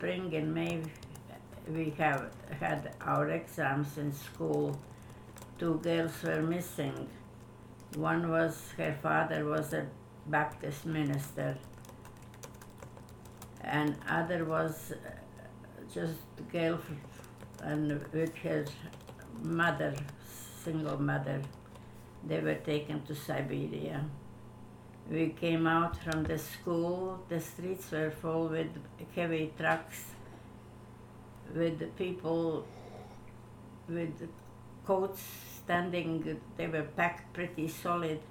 spring and May we have had our exams in school. Two girls were missing. One was, her father was a Baptist minister, and other was just a girl and with her mother, single mother. They were taken to Siberia. We came out from the school. The streets were full with heavy trucks, with people with coats standing. They were packed pretty solid.